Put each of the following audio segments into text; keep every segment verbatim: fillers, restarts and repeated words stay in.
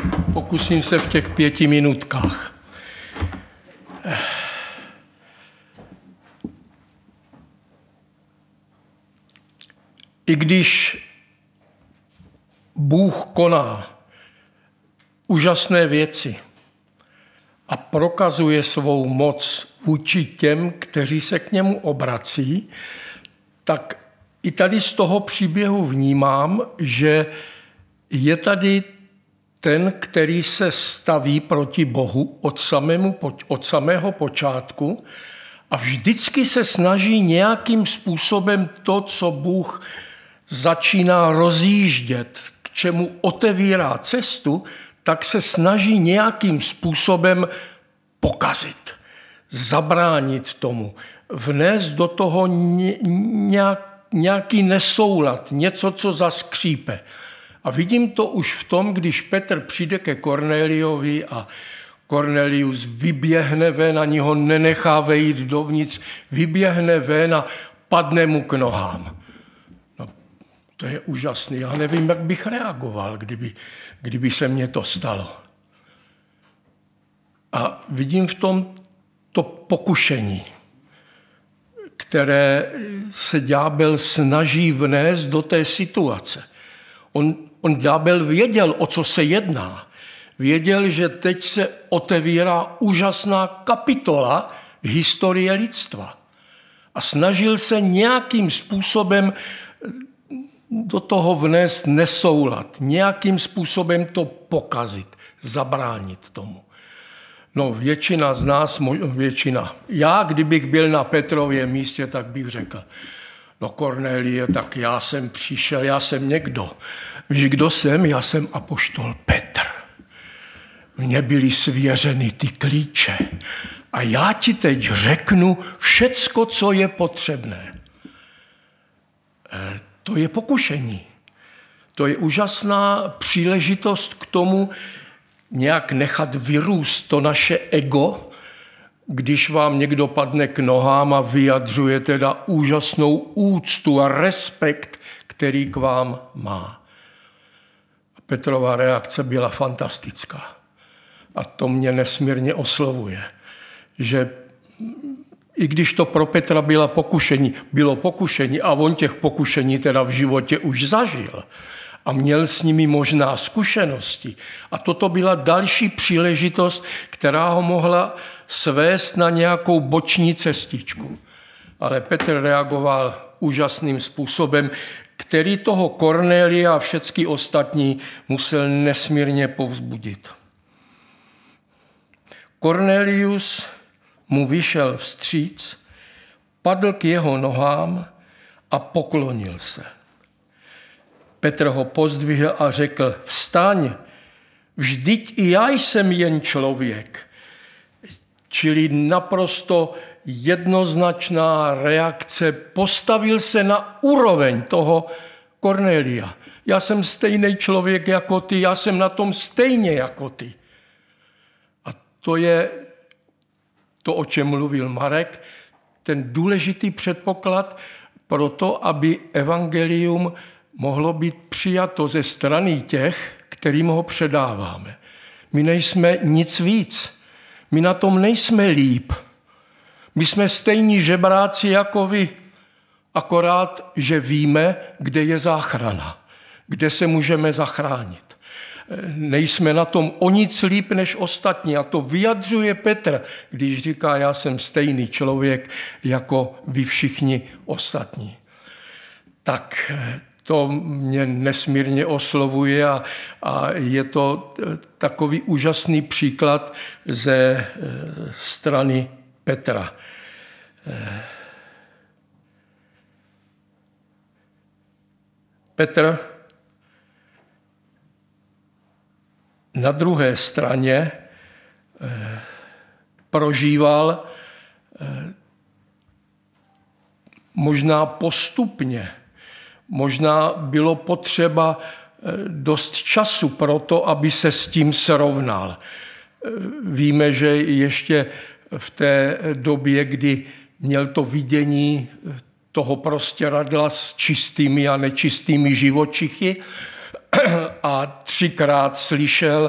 Pokusím se v těch pěti minutkách. I když Bůh koná úžasné věci a prokazuje svou moc vůči těm, kteří se k němu obrací, tak i tady z toho příběhu vnímám, že je tady ten, který se staví proti Bohu od, samému, od samého počátku a vždycky se snaží nějakým způsobem to, co Bůh začíná rozjíždět, k čemu otevírá cestu, tak se snaží nějakým způsobem pokazit, zabránit tomu, vnést do toho nějaký nesoulad, něco, co zaskřípe. A vidím to už v tom, když Petr přijde ke Korneliovi a Kornelius vyběhne ven, ani ho nenechá vejít dovnitř, vyběhne ven a padne mu k nohám. No, to je úžasný. Já nevím, jak bych reagoval, kdyby, kdyby se mně to stalo. A vidím v tom to pokušení, které se ďábel snaží vnést do té situace. On, on ďábel věděl, o co se jedná. Věděl, že teď se otevírá úžasná kapitola historie lidstva. A snažil se nějakým způsobem do toho vnést nesoulad, nějakým způsobem to pokazit, zabránit tomu. No, většina z nás, většina. Já, kdybych byl na Petrově místě, tak bych řekl, no Kornélie, tak já jsem přišel, já jsem někdo. Víš, kdo jsem? Já jsem apoštol Petr. Mně byly svěřeny ty klíče. A já ti teď řeknu všecko, co je potřebné. E, to je pokušení. To je úžasná příležitost k tomu nějak nechat vyrůst to naše ego, když vám někdo padne k nohám a vyjadřuje teda úžasnou úctu a respekt, který k vám má. A Petrova reakce byla fantastická. A to mě nesmírně oslovuje, že i když to pro Petra bylo pokušení, bylo pokušení a on těch pokušení teda v životě už zažil a měl s nimi možná zkušenosti. A toto byla další příležitost, která ho mohla svést na nějakou boční cestičku. Ale Petr reagoval úžasným způsobem, který toho Kornélia a všechny ostatní musel nesmírně povzbudit. Kornelius mu vyšel vstříc, padl k jeho nohám a poklonil se. Petr ho pozdvihl a řekl, vstaň, vždyť i já jsem jen člověk. Čili naprosto jednoznačná reakce, postavil se na úroveň toho Kornélia. Já jsem stejný člověk jako ty, já jsem na tom stejně jako ty. A to je to, o čem mluvil Marek, ten důležitý předpoklad pro to, aby evangelium mohlo být přijato ze strany těch, kterým ho předáváme. My nejsme nic víc. My na tom nejsme líp. My jsme stejní žebráci jako vy, akorát, že víme, kde je záchrana, kde se můžeme zachránit. Nejsme na tom o nic líp než ostatní a to vyjadřuje Petr, když říká, já jsem stejný člověk jako vy všichni ostatní. Tak to mě nesmírně oslovuje a, a je to takový úžasný příklad ze strany Petra. Petr na druhé straně prožíval možná postupně, možná bylo potřeba dost času pro to, aby se s tím srovnal. Víme, že ještě v té době, kdy měl to vidění toho prostěradla s čistými a nečistými živočichy, a třikrát slyšel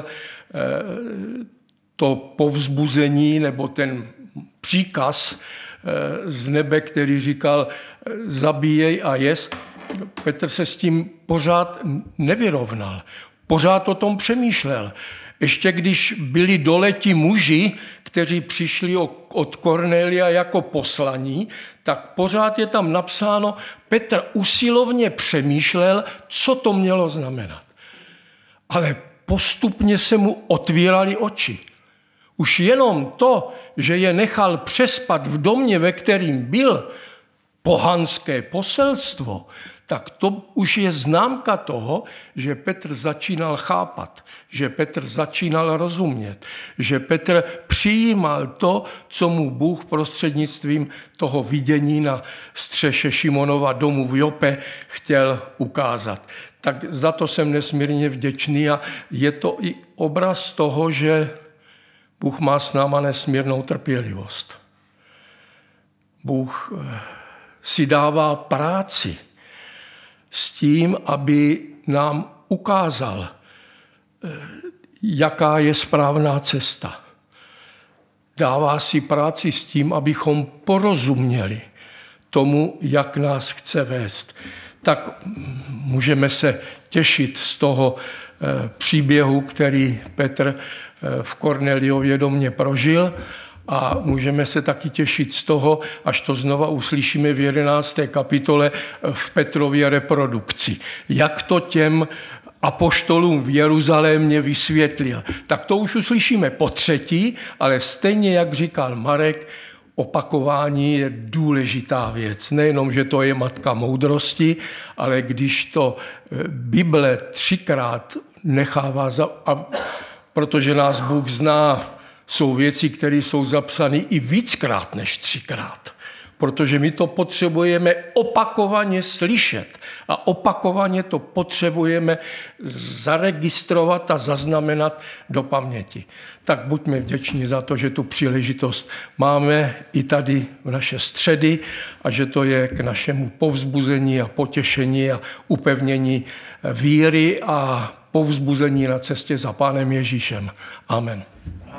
to povzbuzení nebo ten příkaz z nebe, který říkal zabíjej a jes, Petr se s tím pořád nevyrovnal. Pořád o tom přemýšlel. Ještě když byli dole ti muži, kteří přišli od Kornélia jako poslaní, tak pořád je tam napsáno, Petr usilovně přemýšlel, co to mělo znamenat. Ale postupně se mu otvíraly oči. Už jenom to, že je nechal přespat v domě, ve kterým byl, pohanské poselstvo, tak to už je známka toho, že Petr začínal chápat, že Petr začínal rozumět, že Petr přijímal to, co mu Bůh prostřednictvím toho vidění na střeše Šimonova domu v Jope chtěl ukázat. Tak za to jsem nesmírně vděčný a je to i obraz toho, že Bůh má s náma nesmírnou trpělivost. Bůh si dává práci s tím, aby nám ukázal, jaká je správná cesta. Dává si práci s tím, abychom porozuměli tomu, jak nás chce vést. Tak můžeme se těšit z toho příběhu, který Petr v Kornéliově domě prožil, a můžeme se taky těšit z toho, až to znova uslyšíme v jedenácté kapitole v Petrově reprodukci. Jak to těm apoštolům v Jeruzalémě vysvětlil. Tak to už uslyšíme po třetí, ale stejně, jak říkal Marek, opakování je důležitá věc. Nejenom, že to je matka moudrosti, ale když to Bible třikrát nechává, za, a protože nás Bůh zná, jsou věci, které jsou zapsané i víckrát než třikrát. Protože my to potřebujeme opakovaně slyšet a opakovaně to potřebujeme zaregistrovat a zaznamenat do paměti. Tak buďme vděční za to, že tu příležitost máme i tady v naše středy a že to je k našemu povzbuzení a potěšení a upevnění víry a povzbuzení na cestě za Pánem Ježíšem. Amen.